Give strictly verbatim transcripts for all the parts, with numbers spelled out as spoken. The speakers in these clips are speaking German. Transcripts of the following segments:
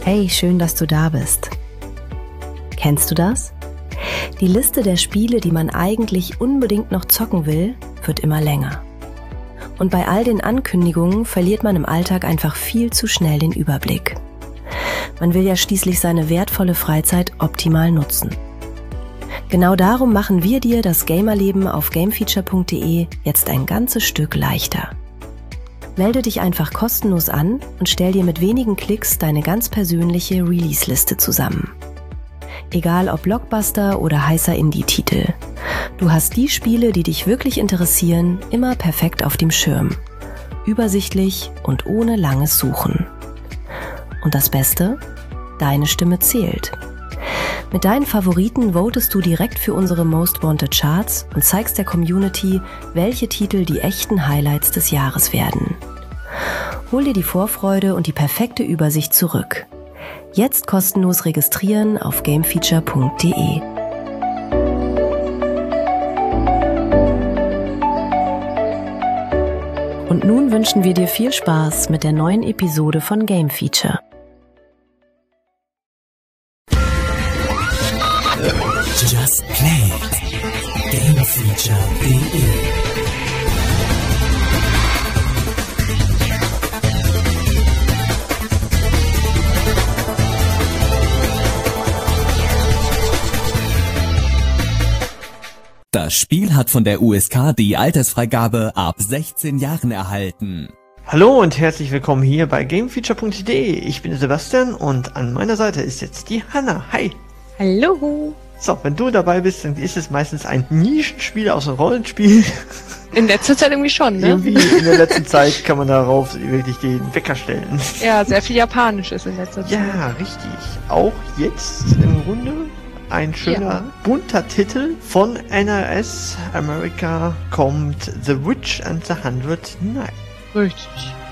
Hey, schön, dass du da bist. Kennst du das? Die Liste der Spiele, die man eigentlich unbedingt noch zocken will, wird immer länger. Und bei all den Ankündigungen verliert man im Alltag einfach viel zu schnell den Überblick. Man will ja schließlich seine wertvolle Freizeit optimal nutzen. Genau darum machen wir dir das Gamerleben auf gamefeature punkt de jetzt ein ganzes Stück leichter. Melde dich einfach kostenlos an und stell dir mit wenigen Klicks deine ganz persönliche Release-Liste zusammen. Egal ob Blockbuster oder heißer Indie-Titel. Du hast die Spiele, die dich wirklich interessieren, immer perfekt auf dem Schirm. Übersichtlich und ohne langes Suchen. Und das Beste? Deine Stimme zählt. Mit deinen Favoriten votest du direkt für unsere Most Wanted Charts und zeigst der Community, welche Titel die echten Highlights des Jahres werden. Hol dir die Vorfreude und die perfekte Übersicht zurück. Jetzt kostenlos registrieren auf gamefeature punkt de. Und nun wünschen wir dir viel Spaß mit der neuen Episode von Game Feature. Just Play it. gamefeature punkt de. Das Spiel hat von der U S K die Altersfreigabe ab sechzehn Jahren erhalten. Hallo und herzlich willkommen hier bei gamefeature punkt de. Ich bin Sebastian und an meiner Seite ist jetzt die Hanna. Hi! Hallo! So, wenn du dabei bist, dann ist es meistens ein Nischenspiel aus einem Rollenspiel. In letzter Zeit irgendwie schon, ne? Irgendwie in der letzten Zeit kann man darauf wirklich den Wecker stellen. Ja, sehr viel Japanisches in letzter Zeit. Ja, richtig. Auch jetzt im Grunde ein schöner, ja. bunter Titel von N R S America kommt The Witch and the Hundred Knights. Richtig.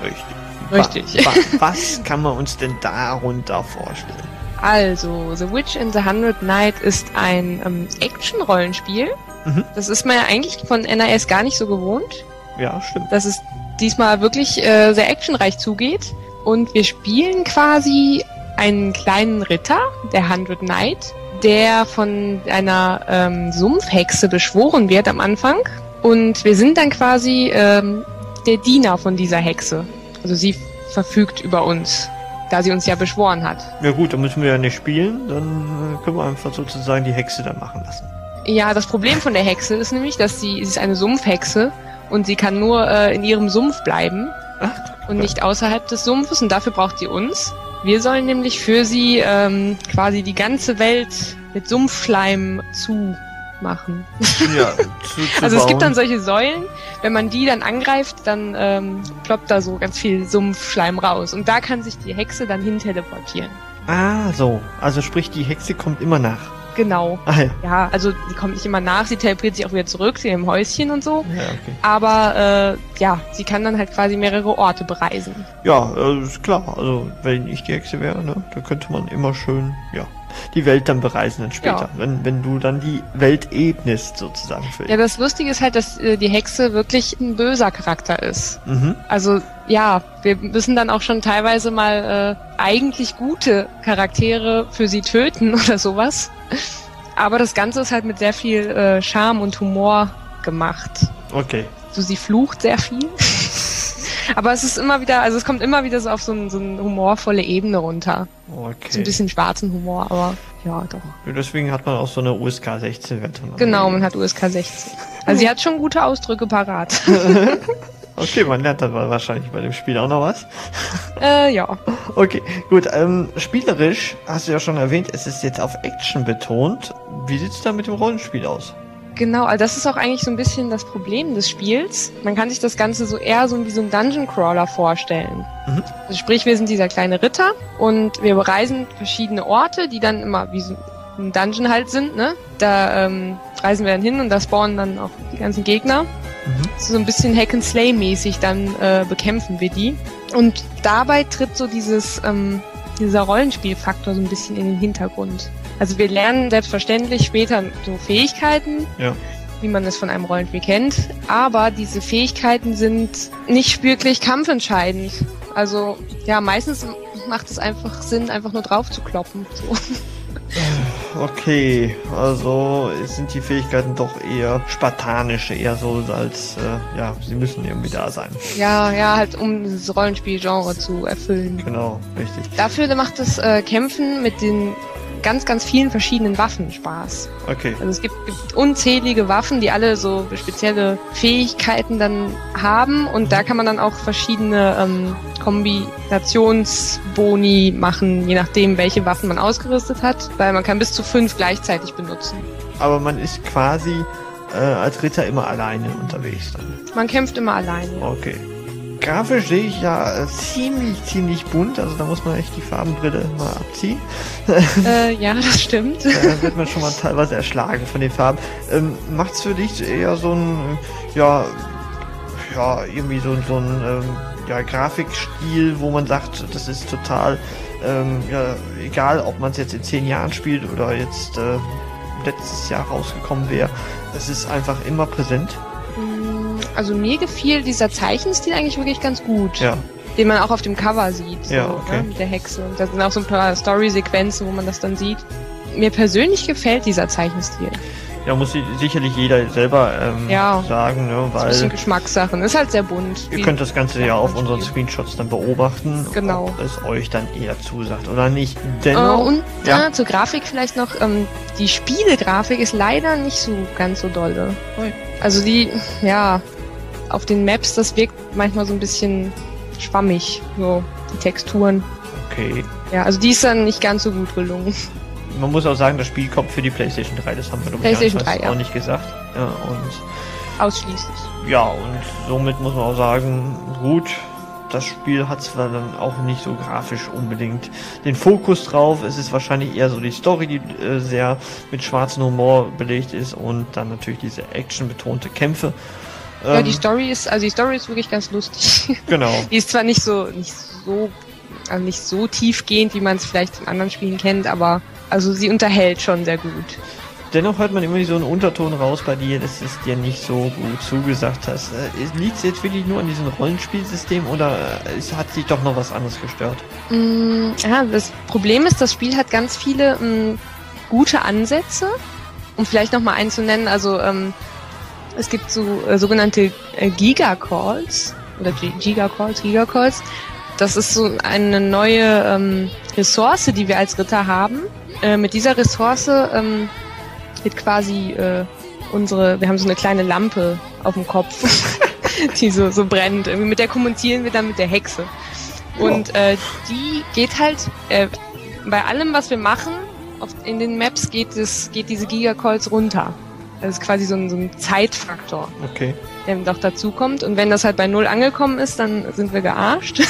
Richtig. Richtig. Wa wa was kann man uns denn darunter vorstellen? Also, The Witch and the Hundred Knights ist ein ähm, Action-Rollenspiel. Mhm. Das ist man ja eigentlich von N R S gar nicht so gewohnt. Ja, stimmt. Dass es diesmal wirklich äh, sehr actionreich zugeht. Und wir spielen quasi einen kleinen Ritter, der Hundred Knight, der von einer ähm, Sumpfhexe beschworen wird am Anfang. Und wir sind dann quasi ähm, der Diener von dieser Hexe. Also sie verfügt über uns, da sie uns ja beschworen hat. Ja gut, dann müssen wir ja nicht spielen, dann können wir einfach sozusagen die Hexe dann machen lassen. Ja, das Problem von der Hexe ist nämlich, dass sie, sie ist eine Sumpfhexe und sie kann nur äh, in ihrem Sumpf bleiben. Ach, und nicht außerhalb des Sumpfes, und dafür braucht sie uns. Wir sollen nämlich für sie ähm, quasi die ganze Welt mit Sumpfschleim zumachen. Ja, zu, zu also es bauen. gibt dann solche Säulen, wenn man die dann angreift, dann ähm, ploppt da so ganz viel Sumpfschleim raus. Und da kann sich die Hexe dann hin teleportieren. Ah, so. Also sprich, die Hexe kommt immer nach. Genau. Ah, ja. ja, also die kommt nicht immer nach, sie teleportiert sich auch wieder zurück, sie im Häuschen und so. Ja, okay. Aber äh, ja, sie kann dann halt quasi mehrere Orte bereisen. Ja, äh, ist klar. Also wenn ich die Hexe wäre, ne, da könnte man immer schön, ja, die Welt dann bereisen dann später, ja. wenn wenn du dann die Welt ebnest sozusagen für ihn. Ja, das Lustige ist halt, dass äh, die Hexe wirklich ein böser Charakter ist. Mhm. Also ja, wir müssen dann auch schon teilweise mal äh, eigentlich gute Charaktere für sie töten oder sowas. Aber das Ganze ist halt mit sehr viel äh, Charme und Humor gemacht. Okay. So, sie flucht sehr viel. Aber es ist immer wieder, also es kommt immer wieder so auf so, ein, so eine humorvolle Ebene runter. Okay. So ein bisschen schwarzen Humor, aber ja, doch. Ja, deswegen hat man auch so eine U S K sechzehn-Wertung. Genau, man hat U S K sechzehn. Also sie hat schon gute Ausdrücke parat. Okay, man lernt dann wahrscheinlich bei dem Spiel auch noch was. Äh, ja. Okay, gut. Ähm, spielerisch, hast du ja schon erwähnt, es ist jetzt auf Action betont. Wie sieht's da mit dem Rollenspiel aus? Genau, also das ist auch eigentlich so ein bisschen das Problem des Spiels. Man kann sich das Ganze so eher so wie so ein Dungeon Crawler vorstellen. Mhm. Also sprich, wir sind dieser kleine Ritter und wir bereisen verschiedene Orte, die dann immer wie so ein Dungeon halt sind, ne? Da ähm, reisen wir dann hin und da spawnen dann auch die ganzen Gegner. Mhm. So ein bisschen Hack-and-Slay-mäßig, dann äh, bekämpfen wir die. Und dabei tritt so dieses, ähm, dieser Rollenspielfaktor so ein bisschen in den Hintergrund. Also wir lernen selbstverständlich später so Fähigkeiten, ja. wie man es von einem Rollenspiel kennt, aber diese Fähigkeiten sind nicht wirklich kampfentscheidend. Also ja, meistens macht es einfach Sinn, einfach nur drauf zu kloppen. So. Okay, also sind die Fähigkeiten doch eher spartanisch, eher so als, äh, ja, sie müssen irgendwie da sein. Ja, ja, halt um dieses Rollenspielgenre zu erfüllen. Genau, richtig. Dafür macht das äh, Kämpfen mit den ganz, ganz vielen verschiedenen Waffen Spaß. Okay. Also es gibt, gibt unzählige Waffen, die alle so spezielle Fähigkeiten dann haben und mhm. da kann man dann auch verschiedene ähm, Kombinationsboni machen, je nachdem, welche Waffen man ausgerüstet hat, weil man kann bis zu fünf gleichzeitig benutzen. Aber man ist quasi äh, als Ritter immer alleine unterwegs dann? Man kämpft immer alleine. Okay. Grafisch sehe ich ja äh, ziemlich, ziemlich bunt, also da muss man echt die Farbenbrille mal abziehen. äh, ja, das stimmt. Da wird man schon mal teilweise erschlagen von den Farben. Ähm, macht's für dich eher so ein, ja, ja, irgendwie so, so ein, ähm, ja, Grafikstil, wo man sagt, das ist total, ähm, ja, egal, ob man es jetzt in zehn Jahren spielt oder jetzt äh, letztes Jahr rausgekommen wäre, es ist einfach immer präsent? Also mir gefiel dieser Zeichenstil eigentlich wirklich ganz gut, ja. den man auch auf dem Cover sieht, so, ja, okay. ne, mit der Hexe. Und da sind auch so ein paar Story-Sequenzen, wo man das dann sieht. Mir persönlich gefällt dieser Zeichenstil. Ja, muss sicherlich jeder selber ähm, ja, sagen, ne, weil... Ist ein bisschen Geschmackssachen, ist halt sehr bunt. Ihr könnt das Ganze ja auf unseren Screenshots dann beobachten, genau. ob es euch dann eher zusagt oder nicht. Dennoch... Uh, und ja. ja, zur Grafik vielleicht noch, ähm, die Spielegrafik ist leider nicht so ganz so dolle. Also die, ja... Auf den Maps, das wirkt manchmal so ein bisschen schwammig, so die Texturen. Okay. Ja, also die ist dann nicht ganz so gut gelungen. Man muss auch sagen, das Spiel kommt für die PlayStation drei, das haben wir glaube ich PlayStation drei, ja. auch nicht gesagt. Ja, und ausschließlich. Ja, und somit muss man auch sagen, gut, das Spiel hat zwar dann auch nicht so grafisch unbedingt den Fokus drauf, es ist wahrscheinlich eher so die Story, die äh, sehr mit schwarzem Humor belegt ist und dann natürlich diese actionbetonte Kämpfe. Ja, die Story ist, also die Story ist wirklich ganz lustig. Genau. Die ist zwar nicht so, nicht so, also nicht so tiefgehend, wie man es vielleicht von anderen Spielen kennt, aber also sie unterhält schon sehr gut. Dennoch hört man immer so einen Unterton raus bei dir, dass es dir nicht so gut zugesagt hast. Liegt es jetzt wirklich nur an diesem Rollenspielsystem oder es hat sich doch noch was anderes gestört? Mm, ja, das Problem ist, das Spiel hat ganz viele mm, gute Ansätze, um vielleicht noch mal einen zu nennen, also ähm, es gibt so äh, sogenannte äh, Giga-Calls oder G- Giga-Calls, Giga-Calls. Das ist so eine neue ähm, Ressource, die wir als Ritter haben. Äh, mit dieser Ressource ähm, wird quasi äh, unsere, wir haben so eine kleine Lampe auf dem Kopf, die so, so brennt. Irgendwie mit der kommunizieren wir dann mit der Hexe. Und äh, die geht halt äh, bei allem, was wir machen, auf, in den Maps geht es, geht diese Giga-Calls runter. Das ist quasi so ein, so ein Zeitfaktor, okay, der noch dazu kommt. Und wenn das halt bei null angekommen ist, dann sind wir gearscht.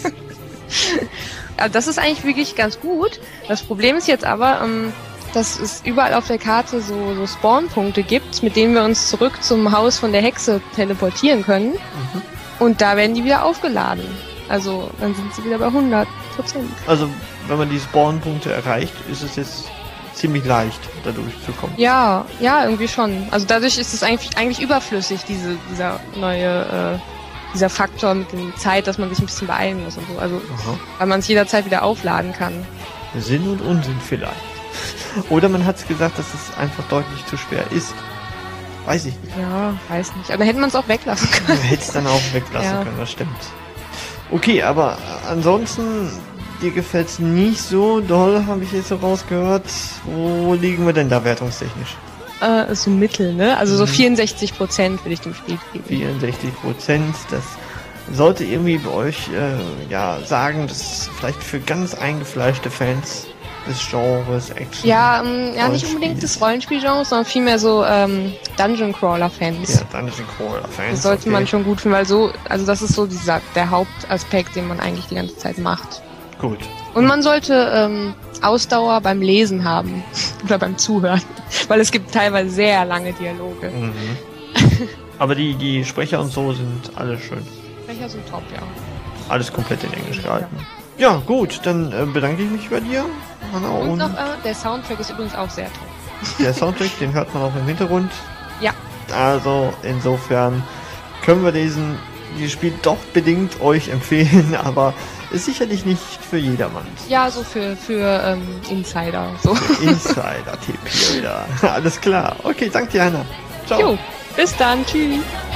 Also das ist eigentlich wirklich ganz gut. Das Problem ist jetzt aber, ähm, dass es überall auf der Karte so, so Spawnpunkte gibt, mit denen wir uns zurück zum Haus von der Hexe teleportieren können. Mhm. Und da werden die wieder aufgeladen. Also dann sind sie wieder bei hundert Prozent. Also wenn man die Spawnpunkte erreicht, ist es jetzt ziemlich leicht, da durchzukommen. Ja, ja, irgendwie schon. Also dadurch ist es eigentlich, eigentlich überflüssig, diese, dieser neue, äh, dieser Faktor mit der Zeit, dass man sich ein bisschen beeilen muss und so. Also, aha, weil man es jederzeit wieder aufladen kann. Sinn und Unsinn vielleicht. Oder man hat es gesagt, dass es einfach deutlich zu schwer ist. Weiß ich nicht. Ja, weiß nicht. Aber dann hätte man es auch weglassen können. Man hätte es dann auch weglassen ja. können, das stimmt. Okay, aber ansonsten... Dir gefällt's nicht so doll, habe ich jetzt so rausgehört. Wo liegen wir denn da wertungstechnisch? Äh, so mittel, ne? Also so vierundsechzig Prozent würde ich dem Spiel geben. vierundsechzig Prozent, das sollte irgendwie bei euch äh, ja sagen, dass vielleicht für ganz eingefleischte Fans des Genres Action... Ja, ähm, ja nicht unbedingt des Rollenspielgenres, sondern vielmehr so ähm, Dungeon Crawler Fans. Ja, Dungeon Crawler Fans. Das sollte okay. man schon gut finden, weil so, also das ist so dieser der Hauptaspekt, den man eigentlich die ganze Zeit macht. Gut. Und man sollte ähm, Ausdauer beim Lesen haben oder beim Zuhören, weil es gibt teilweise sehr lange Dialoge. Mhm. Aber die, die Sprecher und so sind alle schön. Sprecher sind top, ja. Alles komplett in Englisch gehalten. Ja, ja gut, dann äh, bedanke ich mich bei dir, Hanna. Und, und noch, äh, der Soundtrack ist übrigens auch sehr toll. Der Soundtrack, den hört man auch im Hintergrund. Ja. Also insofern können wir diesen dieses Spiel doch bedingt euch empfehlen, aber ist sicherlich nicht für jedermann. Ja, so für, für ähm, Insider. So. Insider-Tipp hier wieder. Alles klar. Okay, danke dir, Hanna. Ciao. Jo, bis dann. Tschüss.